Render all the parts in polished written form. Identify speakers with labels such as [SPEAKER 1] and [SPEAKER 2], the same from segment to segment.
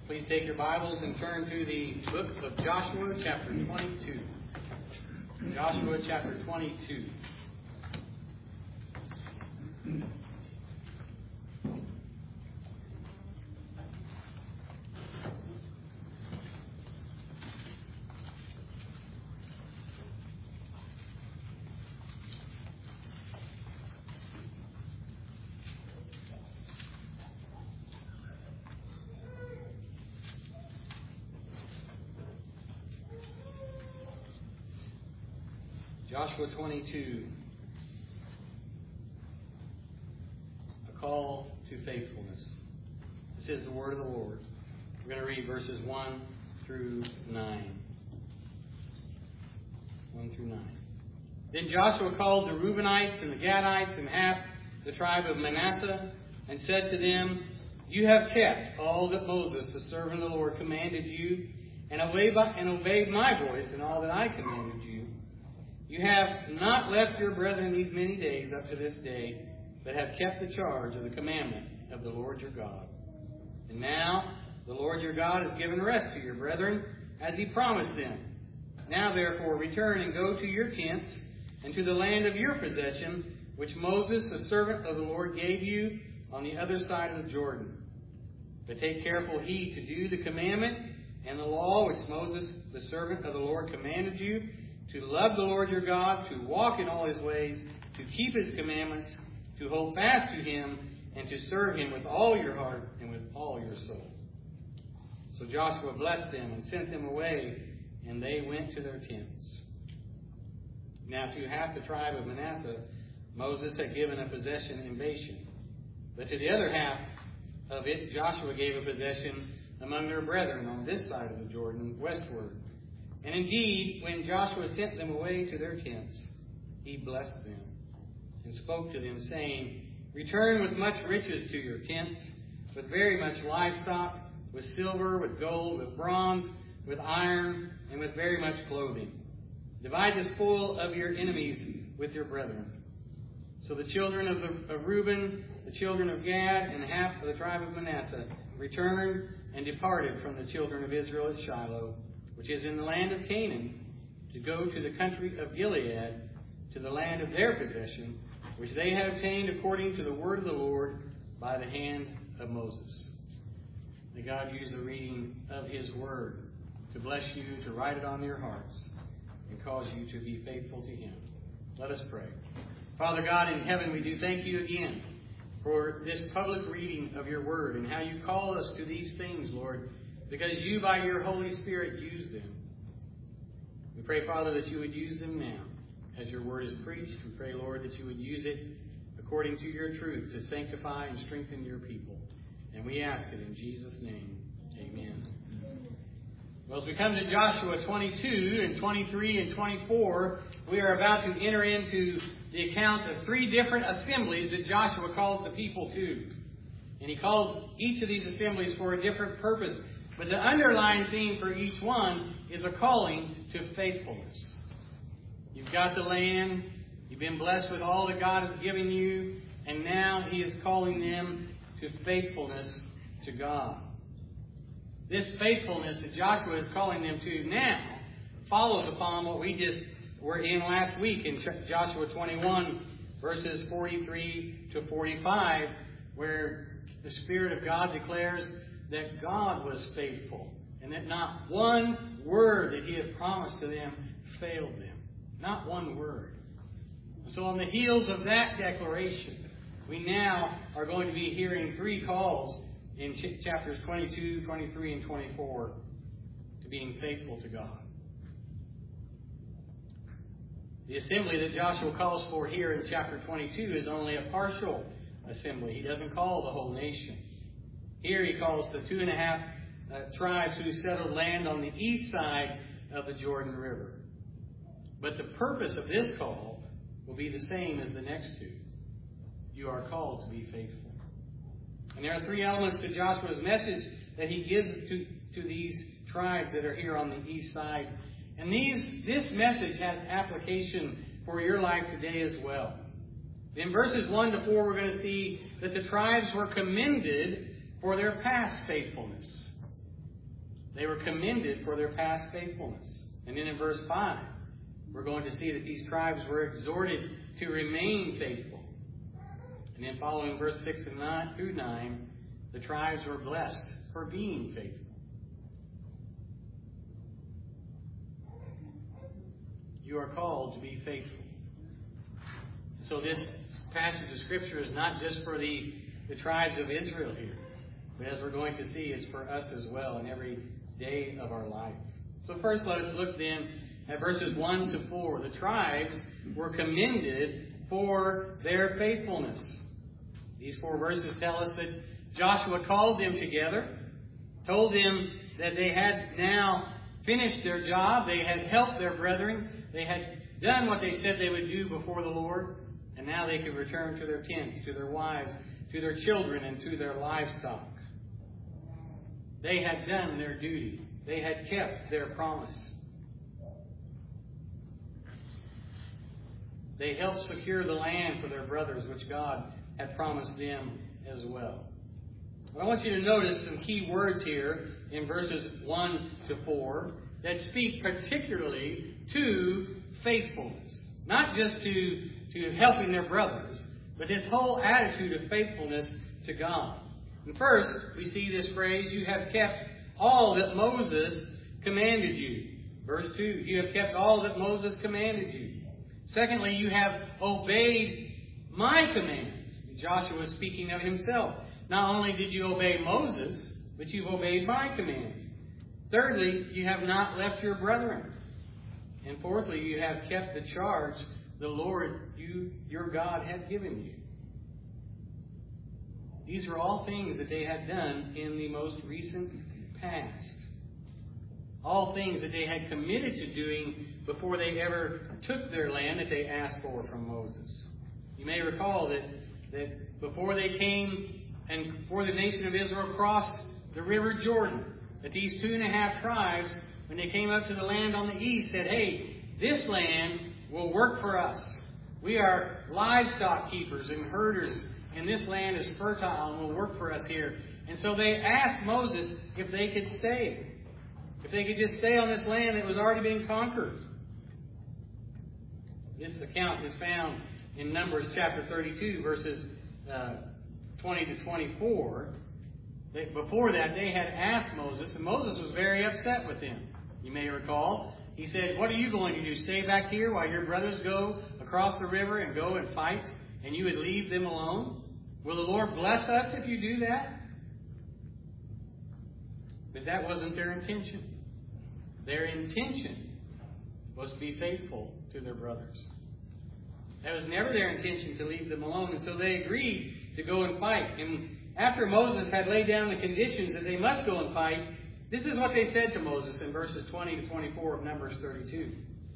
[SPEAKER 1] Please take your Bibles and turn to the book of Joshua, chapter 22. Joshua, chapter 22. Joshua 22, a call to faithfulness. This is the word of the Lord. We're going to read verses 1 through 9. 1 through 9. Then Joshua called the Reubenites and the Gadites and half the tribe of Manasseh and said to them, "You have kept all that Moses, the servant of the Lord, commanded you, and obeyed my voice in all that I commanded you. You have not left your brethren these many days up to this day, but have kept the charge of the commandment of the Lord your God. And now the Lord your God has given rest to your brethren, as he promised them. Now therefore return and go to your tents, and to the land of your possession, which Moses, the servant of the Lord, gave you on the other side of the Jordan. But take careful heed to do the commandment and the law which Moses, the servant of the Lord, commanded you, to love the Lord your God, to walk in all his ways, to keep his commandments, to hold fast to him, and to serve him with all your heart and with all your soul." So Joshua blessed them and sent them away, and they went to their tents. Now to half the tribe of Manasseh, Moses had given a possession in Bashan. But to the other half of it, Joshua gave a possession among their brethren on this side of the Jordan, westward. And indeed, when Joshua sent them away to their tents, he blessed them and spoke to them, saying, "Return with much riches to your tents, with very much livestock, with silver, with gold, with bronze, with iron, and with very much clothing. Divide the spoil of your enemies with your brethren." So the children of Reuben, the children of Gad, and half of the tribe of Manasseh returned and departed from the children of Israel at Shiloh, which is in the land of Canaan, to go to the country of Gilead, to the land of their possession, which they had obtained according to the word of the Lord by the hand of Moses. May God use the reading of his word to bless you, to write it on your hearts, and cause you to be faithful to him. Let us pray. Father God in heaven, we do thank you again for this public reading of your word and how you call us to these things, Lord, because you, by your Holy Spirit, use them. We pray, Father, that you would use them now. As your word is preached, we pray, Lord, that you would use it according to your truth to sanctify and strengthen your people. And we ask it in Jesus' name. Amen. Well, as we come to Joshua 22 and 23 and 24, we are about to enter into the account of three different assemblies that Joshua calls the people to. And he calls each of these assemblies for a different purpose. But the underlying theme for each one is a calling to faithfulness. You've got the land. You've been blessed with all that God has given you. And now he is calling them to faithfulness to God. This faithfulness that Joshua is calling them to now follows upon what we just were in last week in Joshua 21, verses 43 to 45, where the Spirit of God declares that God was faithful and that not one word that he had promised to them failed them. Not one word. So on the heels of that declaration, we now are going to be hearing three calls in chapters 22, 23, and 24 to being faithful to God. The assembly that Joshua calls for here in chapter 22 is only a partial assembly. He doesn't call the whole nation. Here he calls the 2.5 tribes who settled land on the east side of the Jordan River. But the purpose of this call will be the same as the next two. You are called to be faithful. And there are three elements to Joshua's message that he gives to these tribes that are here on the east side. And this message has application for your life today as well. In verses 1 to 4, we're going to see that the tribes were commended for their past faithfulness. They were commended for their past faithfulness. And then in verse 5, we're going to see that these tribes were exhorted to remain faithful. And then following verse 6 and through 9, the tribes were blessed for being faithful. You are called to be faithful. So this passage of Scripture is not just for the tribes of Israel here, but as we're going to see, it's for us as well in every day of our life. So first, let us look then at verses 1 to 4. The tribes were commended for their faithfulness. These 4 verses tell us that Joshua called them together, told them that they had now finished their job, they had helped their brethren, they had done what they said they would do before the Lord, and now they could return to their tents, to their wives, to their children, and to their livestock. They had done their duty. They had kept their promise. They helped secure the land for their brothers, which God had promised them as well. I want you to notice some key words here in verses 1 to 4 that speak particularly to faithfulness. Not just to helping their brothers, but this whole attitude of faithfulness to God. And first, we see this phrase, you have kept all that Moses commanded you. Verse 2, you have kept all that Moses commanded you. Secondly, you have obeyed my commands. Joshua is speaking of himself. Not only did you obey Moses, but you've obeyed my commands. Thirdly, you have not left your brethren. And fourthly, you have kept the charge the Lord, your God, had given you. These are all things that they had done in the most recent past. All things that they had committed to doing before they ever took their land that they asked for from Moses. You may recall that before they came and before the nation of Israel crossed the river Jordan, that these 2.5 tribes, when they came up to the land on the east, said, hey, this land will work for us. We are livestock keepers and herders, and this land is fertile and will work for us here. And so they asked Moses if they could stay. If they could just stay on this land that was already being conquered. This account is found in Numbers chapter 32, verses 20 to 24. Before that, they had asked Moses, and Moses was very upset with them. You may recall, he said, what are you going to do? Stay back here while your brothers go across the river and go and fight, and you would leave them alone? Will the Lord bless us if you do that? But that wasn't their intention. Their intention was to be faithful to their brothers. That was never their intention to leave them alone, and so they agreed to go and fight. And after Moses had laid down the conditions that they must go and fight, this is what they said to Moses in verses 20 to 24 of Numbers 32.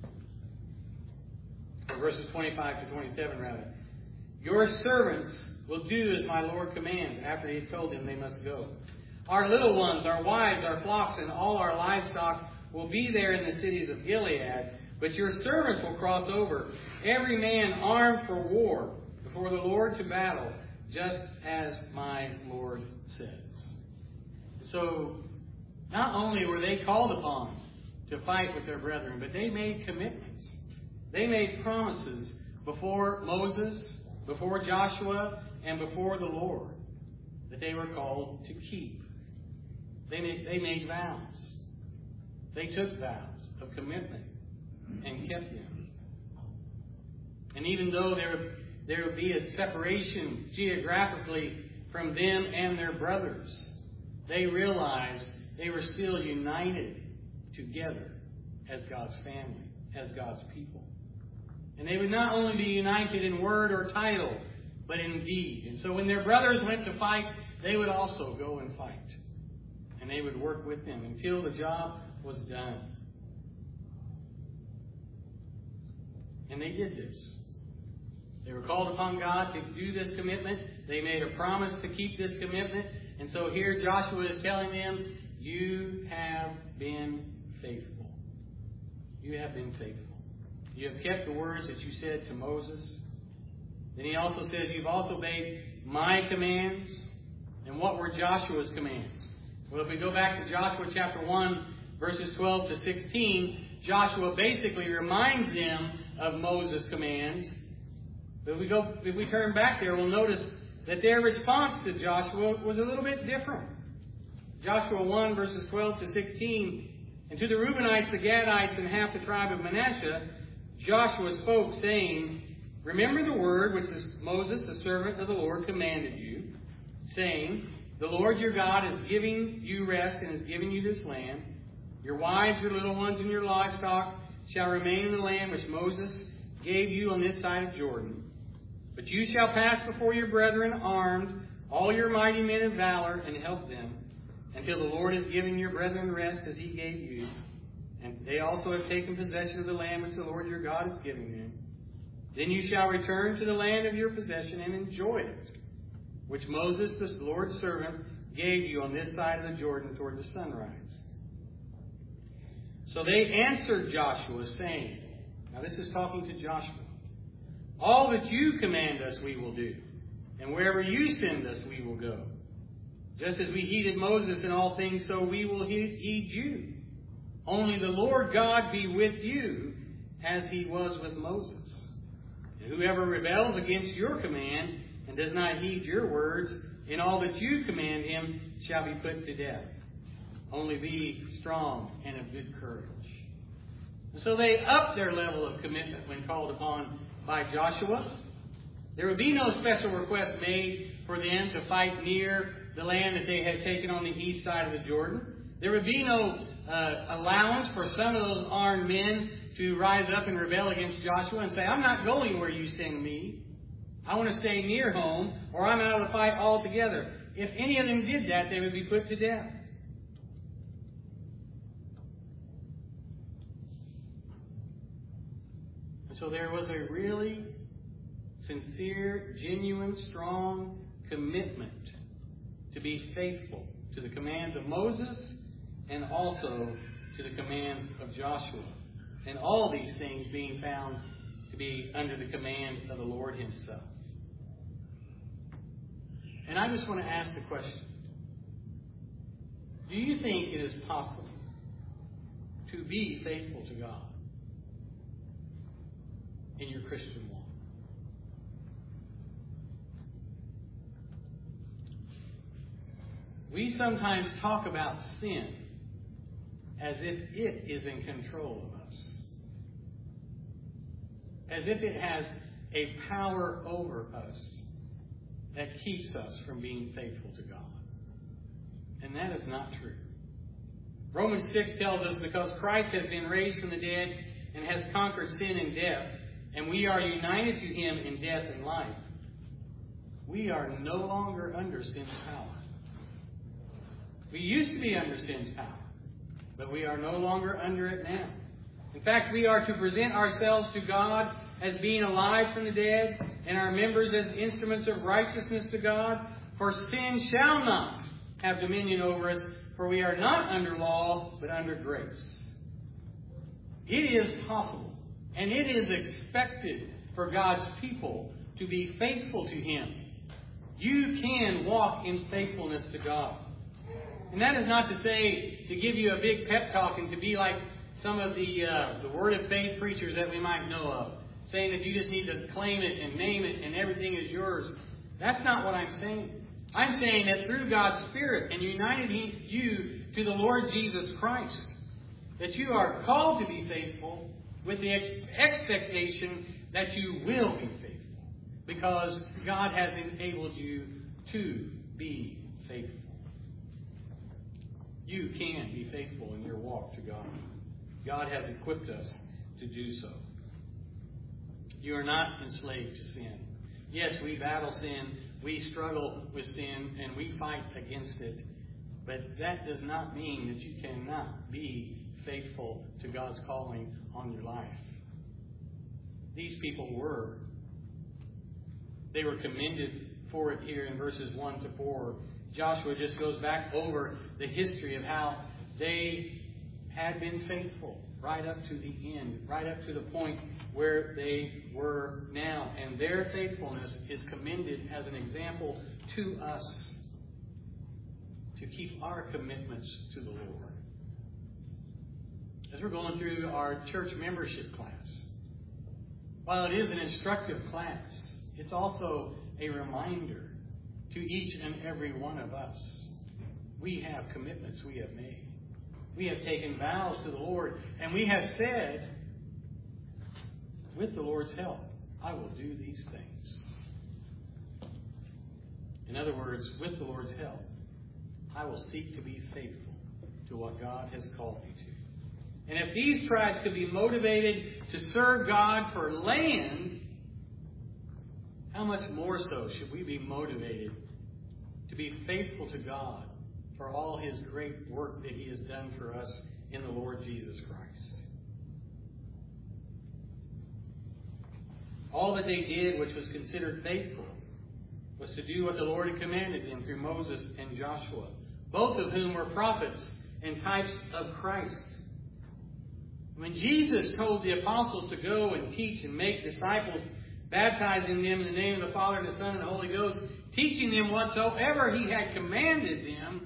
[SPEAKER 1] Or verses 25 to 27, rather. Your servants will do as my Lord commands, after he had told them they must go. Our little ones, our wives, our flocks, and all our livestock will be there in the cities of Gilead, but your servants will cross over, every man armed for war, before the Lord to battle, just as my Lord says. So, not only were they called upon to fight with their brethren, but they made commitments. They made promises before Moses, before Joshua, and before the Lord that they were called to keep. They made vows. They took vows of commitment and kept them. And even though there would be a separation geographically from them and their brothers, they realized they were still united together as God's family, as God's people. And they would not only be united in word or title, but in deed. And so when their brothers went to fight, they would also go and fight. And they would work with them until the job was done. And they did this. They were called upon God to do this commitment. They made a promise to keep this commitment. And so here Joshua is telling them, you have been faithful. You have been faithful. You have kept the words that you said to Moses. Then he also says, you've also obeyed my commands. And what were Joshua's commands? Well, if we go back to Joshua chapter 1, verses 12 to 16, Joshua basically reminds them of Moses' commands. But if we turn back there, we'll notice that their response to Joshua was a little bit different. Joshua 1, verses 12 to 16, and to the Reubenites, the Gadites, and half the tribe of Manasseh, Joshua spoke, saying, Remember the word which Moses, the servant of the Lord, commanded you, saying, The Lord your God is giving you rest and is giving you this land. Your wives, your little ones, and your livestock shall remain in the land which Moses gave you on this side of Jordan. But you shall pass before your brethren armed, all your mighty men of valor, and help them, until the Lord has given your brethren rest as he gave you. And they also have taken possession of the land which the Lord your God is giving them. Then you shall return to the land of your possession and enjoy it, which Moses, the Lord's servant, gave you on this side of the Jordan toward the sunrise. So they answered Joshua, saying, now this is talking to Joshua, All that you command us we will do, and wherever you send us we will go. Just as we heeded Moses in all things, so we will heed you. Only the Lord God be with you, as he was with Moses. And whoever rebels against your command and does not heed your words, in all that you command him shall be put to death. Only be strong and of good courage. And so they upped their level of commitment when called upon by Joshua. There would be no special request made for them to fight near the land that they had taken on the east side of the Jordan. There would be no allowance for some of those armed men to rise up and rebel against Joshua and say, I'm not going where you send me. I want to stay near home, or I'm out of the fight altogether. If any of them did that, they would be put to death. And so there was a really sincere, genuine, strong commitment to be faithful to the commands of Moses and also to the commands of Joshua. And all these things being found to be under the command of the Lord himself. And I just want to ask the question, do you think it is possible to be faithful to God in your Christian walk? We sometimes talk about sin as if it is in control of us, as if it has a power over us that keeps us from being faithful to God. And that is not true. Romans 6 tells us, because Christ has been raised from the dead and has conquered sin and death, and we are united to him in death and life, we are no longer under sin's power. We used to be under sin's power, but we are no longer under it now. In fact, we are to present ourselves to God as being alive from the dead, and our members as instruments of righteousness to God. For sin shall not have dominion over us, for we are not under law, but under grace. It is possible, and it is expected for God's people to be faithful to him. You can walk in faithfulness to God. And that is not to say to give you a big pep talk and to be like some of the word of faith preachers that we might know of, saying that you just need to claim it and name it and everything is yours. That's not what I'm saying. I'm saying that through God's Spirit and uniting you to the Lord Jesus Christ, that you are called to be faithful with the expectation that you will be faithful, because God has enabled you to be faithful. You can be faithful in your walk to God. God has equipped us to do so. You are not enslaved to sin. Yes, we battle sin, we struggle with sin, and we fight against it. But that does not mean that you cannot be faithful to God's calling on your life. These people were. They were commended for it here in verses 1 to 4. Joshua just goes back over the history of how they had been faithful right up to the end, right up to the point where they were now. And their faithfulness is commended as an example to us. to keep our commitments to the Lord. As we're going through our church membership class, while it is an instructive class, it's also a reminder to each and every one of us. We have commitments we have made. We have taken vows to the Lord, and we have said, with the Lord's help, I will do these things. In other words, with the Lord's help, I will seek to be faithful to what God has called me to. And if these tribes could be motivated to serve God for land, how much more so should we be motivated to be faithful to God for all His great work that He has done for us in the Lord Jesus Christ? All that they did, which was considered faithful, was to do what the Lord had commanded them through Moses and Joshua, both of whom were prophets and types of Christ. When Jesus told the apostles to go and teach and make disciples, baptizing them in the name of the Father and the Son and the Holy Ghost, teaching them whatsoever He had commanded them,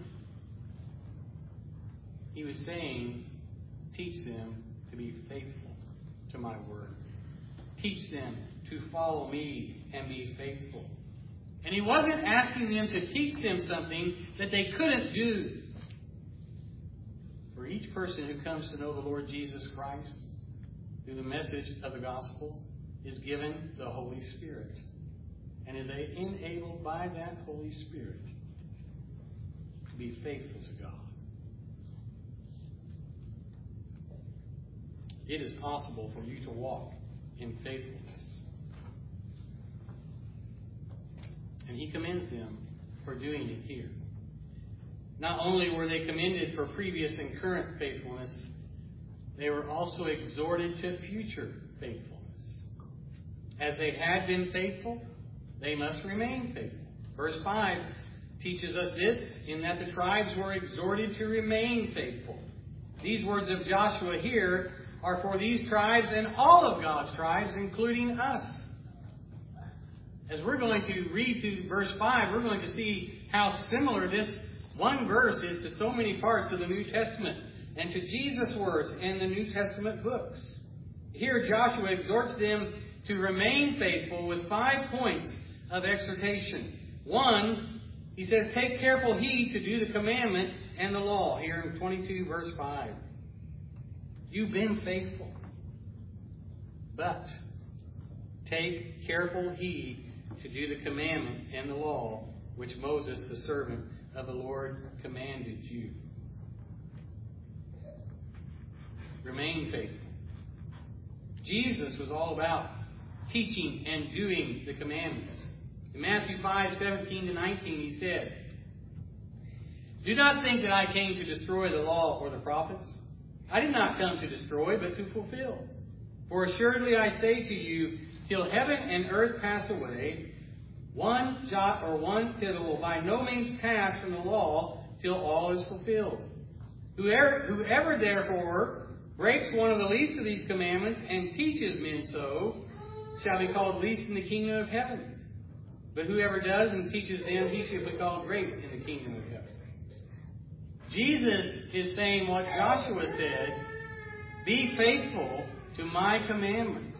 [SPEAKER 1] He was saying, teach them to be faithful to my word. Teach them to follow me and be faithful. And He wasn't asking them to teach them something that they couldn't do. For each person who comes to know the Lord Jesus Christ through the message of the gospel is given the Holy Spirit and is enabled by that Holy Spirit to be faithful to God. It is possible for you to walk in faithfulness. And He commends them for doing it here. Not only were they commended for previous and current faithfulness, they were also exhorted to future faithfulness. As they had been faithful, they must remain faithful. Verse 5 teaches us this, in that the tribes were exhorted to remain faithful. These words of Joshua here are for these tribes and all of God's tribes, including us. As we're going to read through verse 5, we're going to see how similar this one verse is to so many parts of the New Testament and to Jesus' words in the New Testament books. Here Joshua exhorts them to remain faithful with 5 points of exhortation. 1, he says, take careful heed to do the commandment and the law, here in 22 verse 5. You've been faithful, but take careful heed to do the commandment and the law which Moses, the servant of the Lord, commanded you. Remain faithful. Jesus was all about teaching and doing the commandments. In Matthew 5:17-19, He said, do not think that I came to destroy the law or the prophets. I did not come to destroy, but to fulfill. For assuredly I say to you, till heaven and earth pass away, one jot or one tittle will by no means pass from the law till all is fulfilled. Whoever therefore breaks one of the least of these commandments and teaches men so shall be called least in the kingdom of heaven. But whoever does and teaches them, he shall be called great in the kingdom of heaven. Jesus is saying what Joshua said, be faithful to my commandments.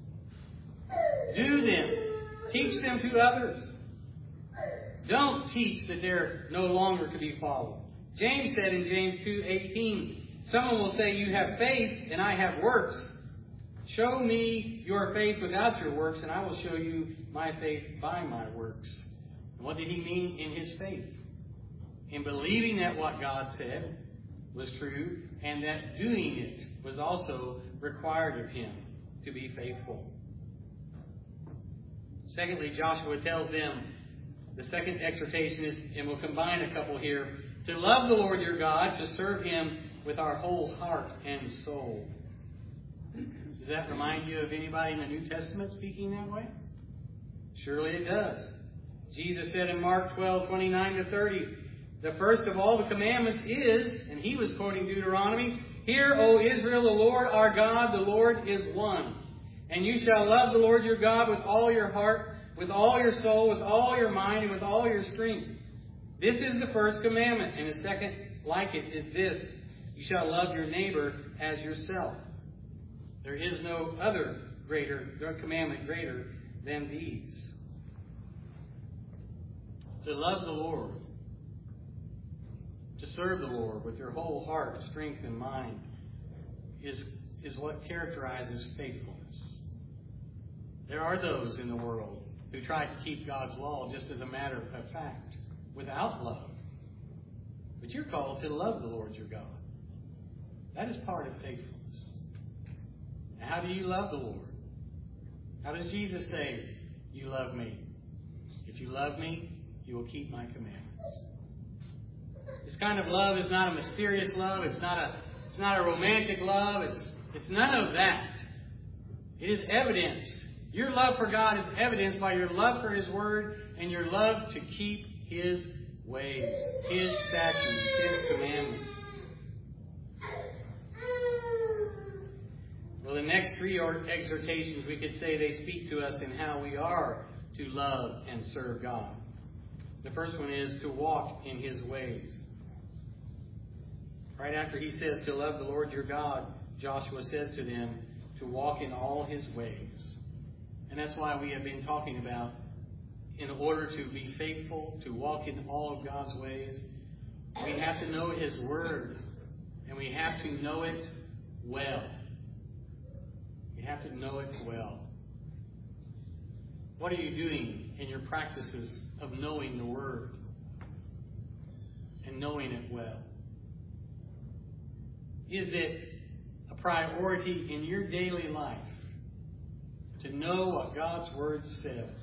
[SPEAKER 1] Do them. Teach them to others. Don't teach that they're no longer to be followed. James said in James 2:18, someone will say, you have faith and I have works. Show me your faith without your works and I will show you my faith by my works. And what did he mean in his faith? In believing that what God said was true and that doing it was also required of him to be faithful. Secondly, Joshua tells them, the second exhortation is, and we'll combine a couple here, to love the Lord your God, to serve Him with our whole heart and soul. Does that remind you of anybody in the New Testament speaking that way? Surely it does. Jesus said in Mark 12:29-30, the first of all the commandments is, and he was quoting Deuteronomy, hear, O Israel, the Lord our God, the Lord is one. And you shall love the Lord your God with all your heart, with all your soul, with all your mind, and with all your strength. This is the first commandment, and the second like it is this: you shall love your neighbor as yourself. There is no other commandment greater than these. To love the Lord, to serve the Lord with your whole heart, strength, and mind is what characterizes faithfulness. There are those in the world who try to keep God's law just as a matter of fact, without love. But you're called to love the Lord your God. That is part of faithfulness. How do you love the Lord? How does Jesus say, you love me? If you love me, you will keep my commandments. This kind of love is not a mysterious love. It's not a romantic love. It's none of that. It is evidenced. Your love for God is evidenced by your love for His Word and your love to keep His ways, His statutes, His commandments. Well, the next three exhortations, we could say they speak to us in how we are to love and serve God. The first one is to walk in His ways. Right after he says to love the Lord your God, Joshua says to them to walk in all His ways. And that's why we have been talking about, in order to be faithful, to walk in all of God's ways, we have to know His Word, and we have to know it well. We have to know it well. What are you doing in your practices of knowing the Word and knowing it well? Is it a priority in your daily life to know what God's Word says?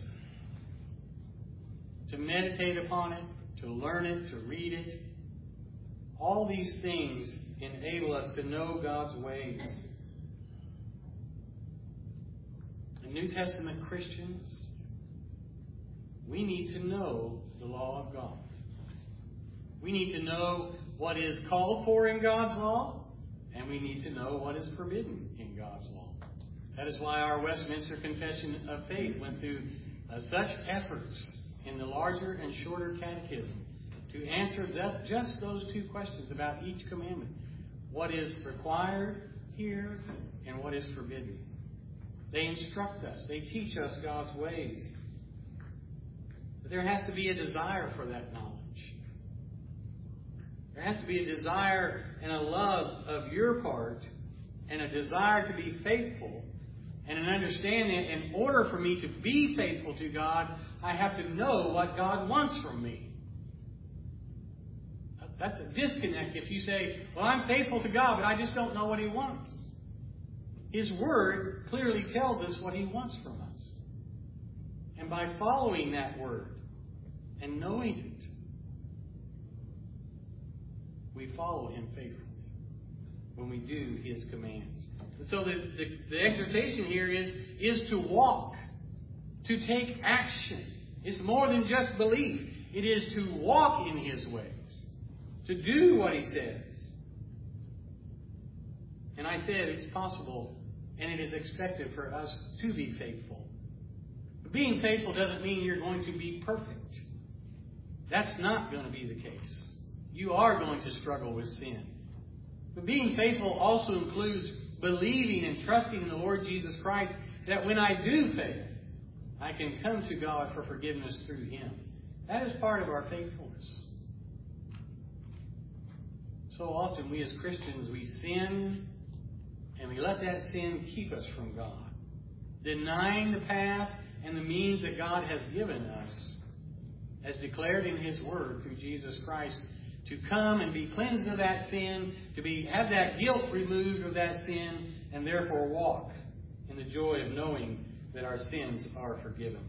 [SPEAKER 1] To meditate upon it, to learn it, to read it. All these things enable us to know God's ways. And New Testament Christians, we need to know the law of God. We need to know what is called for in God's law, and we need to know what is forbidden in God's law. That is why our Westminster Confession of Faith went through such efforts in the larger and shorter catechism to answer just those two questions about each commandment. What is required here and what is forbidden. They instruct us. They teach us God's ways. But there has to be a desire for that knowledge. There has to be a desire and a love of your part and a desire to be faithful and an understanding that in order for me to be faithful to God, I have to know what God wants from me. That's a disconnect if you say, well, I'm faithful to God, but I just don't know what He wants. His Word clearly tells us what He wants from us. And by following that Word and knowing it, we follow Him faithfully when we do His commands. And so the exhortation here is to walk, to take action. It's more than just belief. It is to walk in His ways, to do what He says. And I said it's possible and it is expected for us to be faithful. But being faithful doesn't mean you're going to be perfect. That's not going to be the case. You are going to struggle with sin. But being faithful also includes believing and trusting in the Lord Jesus Christ, that when I do fail, I can come to God for forgiveness through Him. That is part of our faithfulness. So often we as Christians, we sin and we let that sin keep us from God, denying the path and the means that God has given us, as declared in His Word through Jesus Christ, to come and be cleansed of that sin, to have that guilt removed of that sin, and therefore walk in the joy of knowing that our sins are forgiven.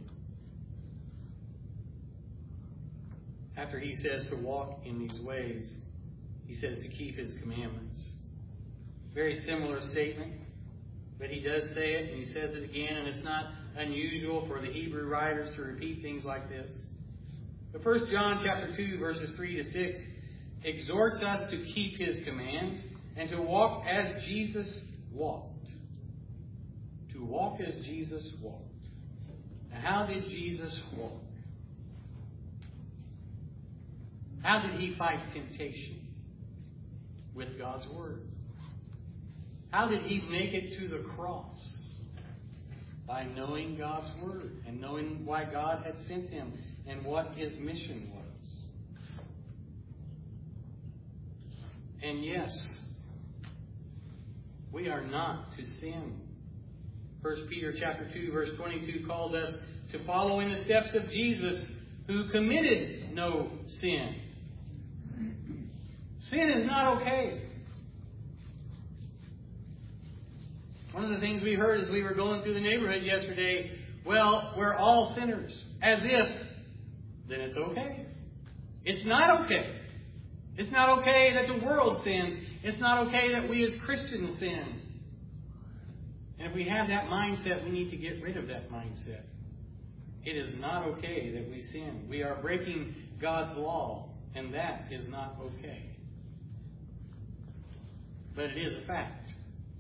[SPEAKER 1] After He says to walk in these ways, He says to keep His commandments. Very similar statement, but He does say it, and He says it again, and it's not unusual for the Hebrew writers to repeat things like this. But 1 John chapter 2, verses 3 to 6, exhorts us to keep His commands and to walk as Jesus walked. To walk as Jesus walked. Now, how did Jesus walk? How did he fight temptation? With God's Word. How did he make it to the cross? By knowing God's Word and knowing why God had sent him and what his mission was. And yes, we are not to sin. 1 Peter chapter 2, verse 22 calls us to follow in the steps of Jesus, who committed no sin. Sin is not okay. One of the things we heard as we were going through the neighborhood yesterday, well, we're all sinners. As if, then it's okay. It's not okay. It's not okay that the world sins. It's not okay that we as Christians sin. And if we have that mindset, we need to get rid of that mindset. It is not okay that we sin. We are breaking God's law, and that is not okay. But it is a fact.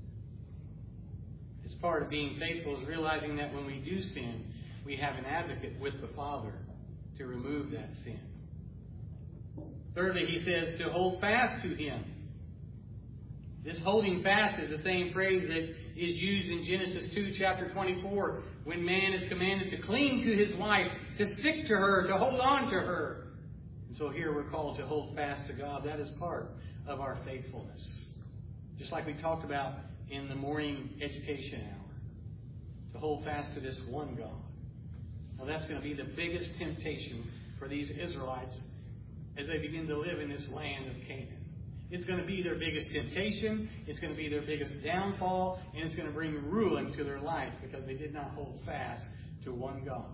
[SPEAKER 1] It's part of being faithful is realizing that when we do sin, we have an advocate with the Father to remove that sin. Thirdly, he says to hold fast to Him. This holding fast is the same phrase that is used in Genesis 2, chapter 24, when man is commanded to cling to his wife, to stick to her, to hold on to her. And so here we're called to hold fast to God. That is part of our faithfulness. Just like we talked about in the morning education hour. To hold fast to this one God. Now that's going to be the biggest temptation for these Israelites as they begin to live in this land of Canaan. It's going to be their biggest temptation. It's going to be their biggest downfall. And it's going to bring ruin to their life because they did not hold fast to one God.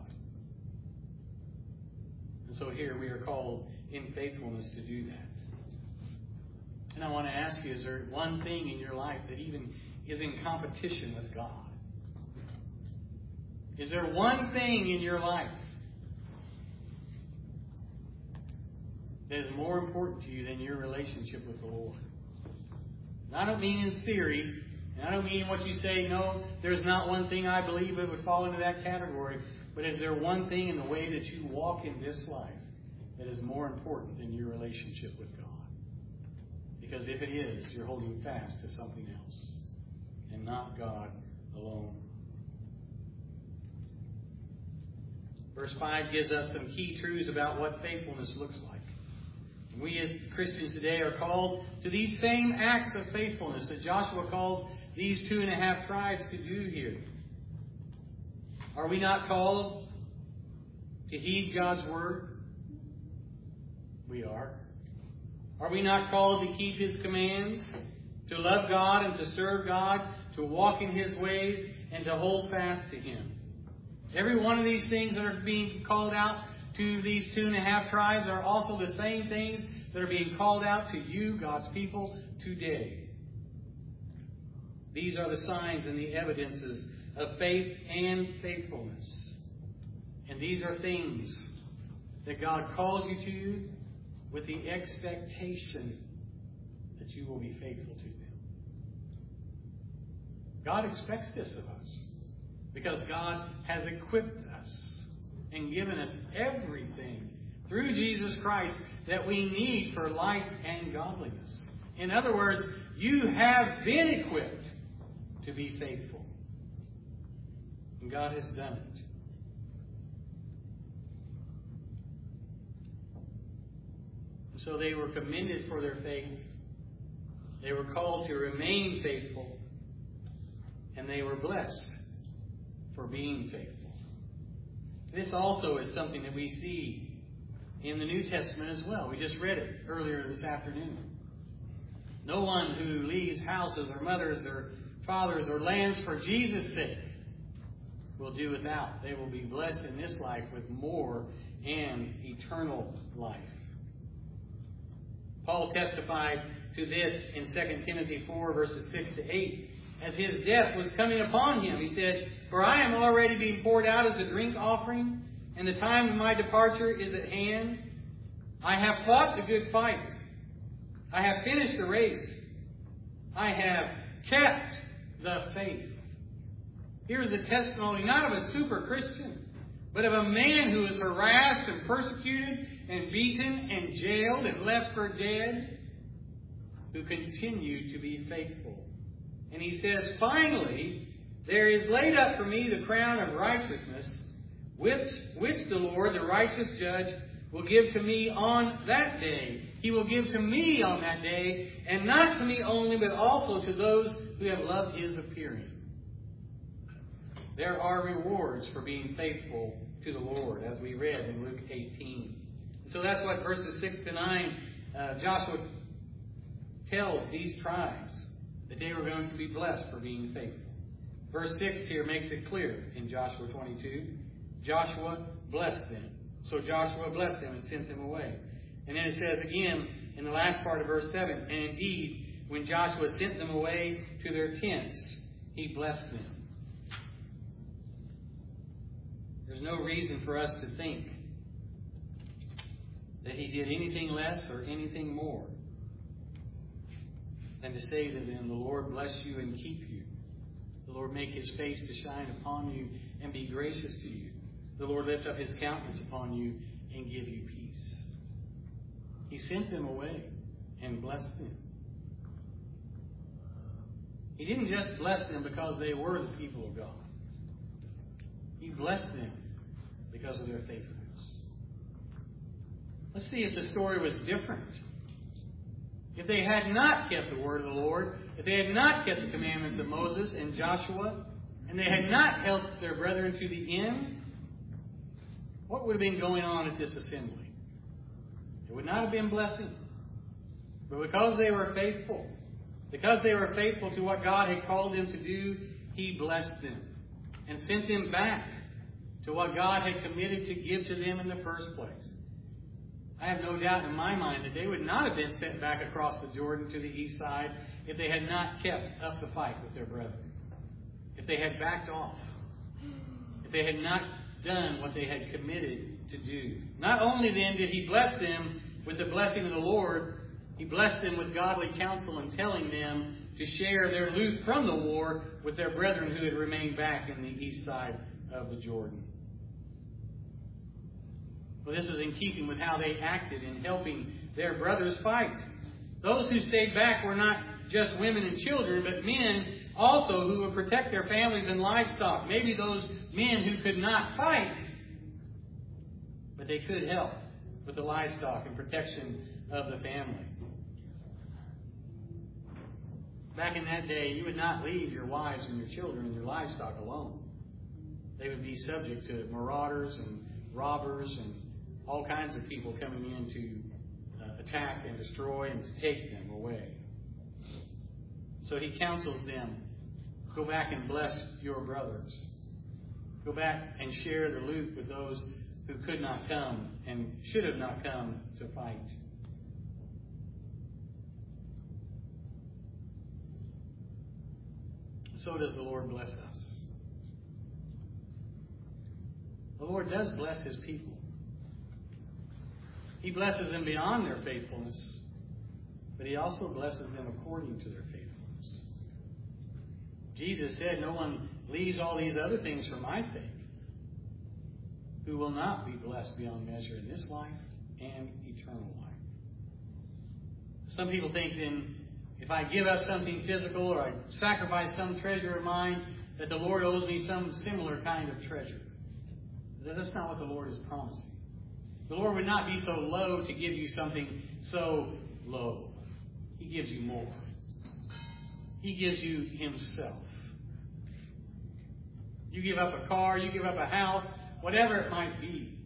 [SPEAKER 1] And so here we are called in faithfulness to do that. And I want to ask you, is there one thing in your life that even is in competition with God? Is there one thing in your life that is more important to you than your relationship with the Lord? And I don't mean in theory, and I don't mean what you say, no, there's not one thing I believe that would fall into that category. But is there one thing in the way that you walk in this life that is more important than your relationship with God? Because if it is, you're holding fast to something else and not God alone. Verse 5 gives us some key truths about what faithfulness looks like. And we as Christians today are called to these same acts of faithfulness that Joshua calls these 2.5 tribes to do here. Are we not called to heed God's word? We are. Are we not called to keep His commands, to love God and to serve God, to walk in His ways, and to hold fast to Him? Every one of these things that are being called out to these 2.5 tribes are also the same things that are being called out to you, God's people, today. These are the signs and the evidences of faith and faithfulness. And these are things that God calls you to with the expectation that you will be faithful to them. God expects this of us because God has equipped us and given us everything through Jesus Christ that we need for life and godliness. In other words, you have been equipped to be faithful. And God has done it. So they were commended for their faith. They were called to remain faithful. And they were blessed for being faithful. This also is something that we see in the New Testament as well. We just read it earlier this afternoon. No one who leaves houses or mothers or fathers or lands for Jesus' sake will do without. They will be blessed in this life with more and eternal life. Paul testified to this in 2 Timothy 4, verses 6 to 8. As his death was coming upon him, he said, "For I am already being poured out as a drink offering, and the time of my departure is at hand. I have fought the good fight. I have finished the race. I have kept the faith." Here's a testimony not of a super Christian, but of a man who was harassed and persecuted and beaten and jailed and left for dead, who continued to be faithful. And he says, finally, there is laid up for me the crown of righteousness, which the Lord, the righteous judge, will give to me on that day. He will give to me on that day, and not to me only, but also to those who have loved his appearing. There are rewards for being faithful to the Lord, as we read in Luke 18. And so that's what verses 6 to 9, Joshua tells these tribes that they were going to be blessed for being faithful. Verse 6 here makes it clear in Joshua 22. Joshua blessed them. So Joshua blessed them and sent them away. And then it says again in the last part of verse 7, and indeed, when Joshua sent them away to their tents, he blessed them. There's no reason for us to think that he did anything less or anything more than to say to them, the Lord bless you and keep you. The Lord make his face to shine upon you and be gracious to you. The Lord lift up his countenance upon you and give you peace. He sent them away and blessed them. He didn't just bless them because they were the people of God. He blessed them because of their faithfulness. Let's see if the story was different. If they had not kept the word of the Lord, if they had not kept the commandments of Moses and Joshua, and they had not helped their brethren to the end, what would have been going on at this assembly? It would not have been blessing. But because they were faithful to what God had called them to do, he blessed them and sent them back to what God had committed to give to them in the first place. I have no doubt in my mind that they would not have been sent back across the Jordan to the east side if they had not kept up the fight with their brethren. If they had backed off. If they had not done what they had committed to do. Not only then did he bless them with the blessing of the Lord, he blessed them with godly counsel and telling them to share their loot from the war with their brethren who had remained back in the east side of the Jordan. Well, this was in keeping with how they acted in helping their brothers fight. Those who stayed back were not just women and children, but men also who would protect their families and livestock. Maybe those men who could not fight, but they could help with the livestock and protection of the family. Back in that day, you would not leave your wives and your children and your livestock alone. They would be subject to marauders and robbers and all kinds of people coming in to attack and destroy and to take them away. So he counsels them, go back and bless your brothers. Go back and share the loot with those who could not come and should have not come to fight. So does the Lord bless us. The Lord does bless his people. He blesses them beyond their faithfulness, but he also blesses them according to their faithfulness. Jesus said, no one leaves all these other things for my sake, who will not be blessed beyond measure in this life and eternal life. Some people think then, if I give up something physical or I sacrifice some treasure of mine, that the Lord owes me some similar kind of treasure. That's not what the Lord is promising. The Lord would not be so low to give you something so low. He gives you more. He gives you himself. You give up a car, you give up a house, whatever it might be.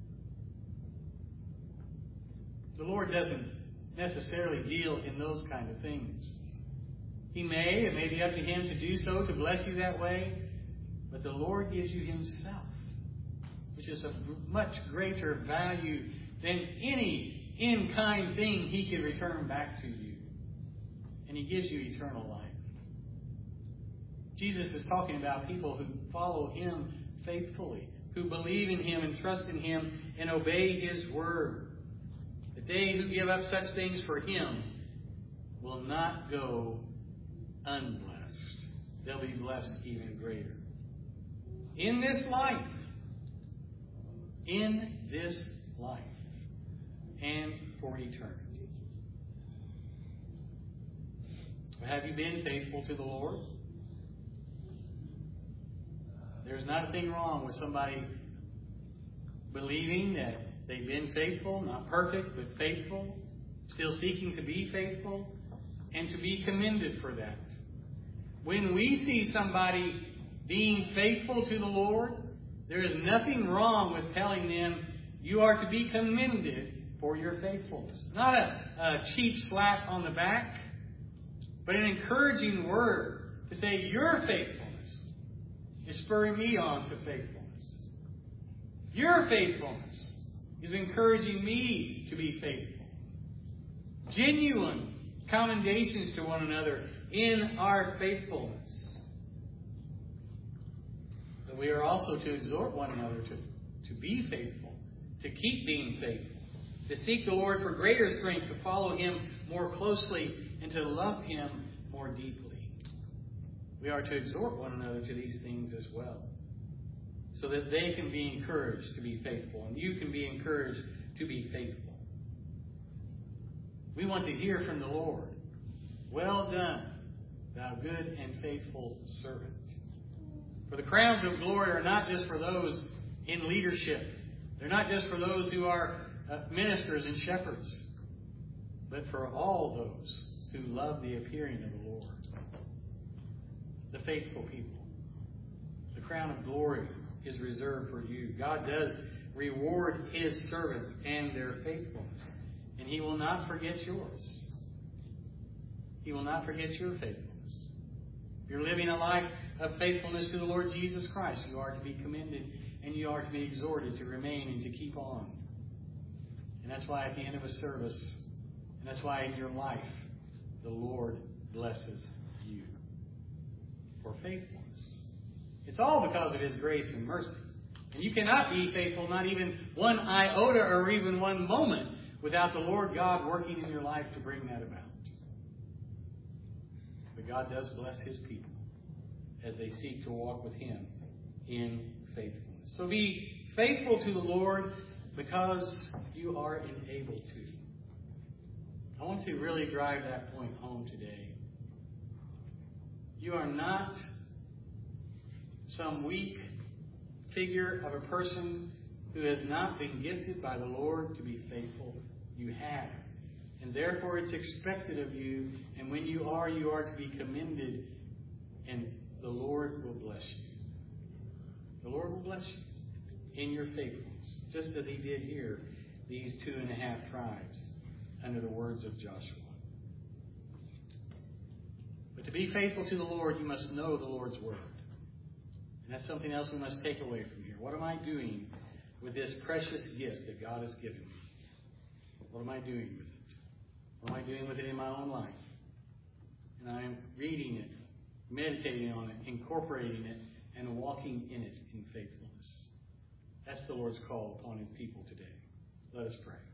[SPEAKER 1] The Lord doesn't necessarily deal in those kind of things. It may be up to him to do so, to bless you that way, but the Lord gives you himself, which is of much greater value than any in-kind thing he could return back to you. And he gives you eternal life. Jesus is talking about people who follow him faithfully, who believe in him and trust in him and obey his word. That they who give up such things for him will not go unblessed. They'll be blessed even greater. In this life, in this life and for eternity. Have you been faithful to the Lord? There's nothing wrong with somebody believing that they've been faithful, not perfect, but faithful, still seeking to be faithful, and to be commended for that. When we see somebody being faithful to the Lord, there is nothing wrong with telling them you are to be commended for your faithfulness. Not a cheap slap on the back, but an encouraging word to say your faithfulness is spurring me on to faithfulness. Your faithfulness is encouraging me to be faithful. Genuine commendations to one another in our faithfulness. But we are also to exhort one another to be faithful, to keep being faithful, to seek the Lord for greater strength, to follow Him more closely, and to love Him more deeply. We are to exhort one another to these things as well, so that they can be encouraged to be faithful, and you can be encouraged to be faithful. We want to hear from the Lord, "Well done, thou good and faithful servant." For the crowns of glory are not just for those in leadership. They're not just for those who are ministers and shepherds, but for all those who love the appearing of the Lord. The faithful people. The crown of glory is reserved for you. God does reward His servants and their faithfulness. And He will not forget yours. He will not forget your faithfulness. If you're living a life of faithfulness to the Lord Jesus Christ, you are to be commended and you are to be exhorted to remain and to keep on. And that's why at the end of a service, and that's why in your life, the Lord blesses you for faithfulness. It's all because of His grace and mercy. And you cannot be faithful, not even one iota or even one moment, without the Lord God working in your life to bring that about. But God does bless His people as they seek to walk with Him in faithfulness. So be faithful to the Lord because you are enabled to. I want to really drive that point home today. You are not some weak figure of a person who has not been gifted by the Lord to be faithful. You have. And therefore it's expected of you. And when you are to be commended. And the Lord will bless you. The Lord will bless you in your faithfulness. Just as He did here, these 2.5 tribes, under the words of Joshua. But to be faithful to the Lord, you must know the Lord's Word. And that's something else we must take away from here. What am I doing with this precious gift that God has given me? What am I doing with it? What am I doing with it in my own life? And I am reading it, meditating on it, incorporating it, and walking in it in faithfulness. That's the Lord's call upon His people today. Let us pray.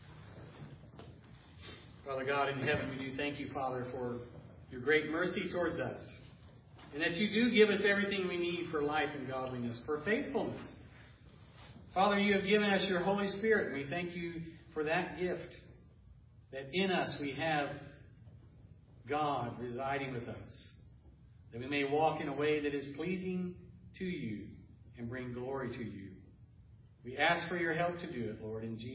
[SPEAKER 1] Father God in heaven, we do thank you, Father, for your great mercy towards us. And that you do give us everything we need for life and godliness, for faithfulness. Father, you have given us your Holy Spirit. We thank you for that gift. That in us we have God residing with us. That we may walk in a way that is pleasing to you and bring glory to you. We ask for your help to do it, Lord, in Jesus' name.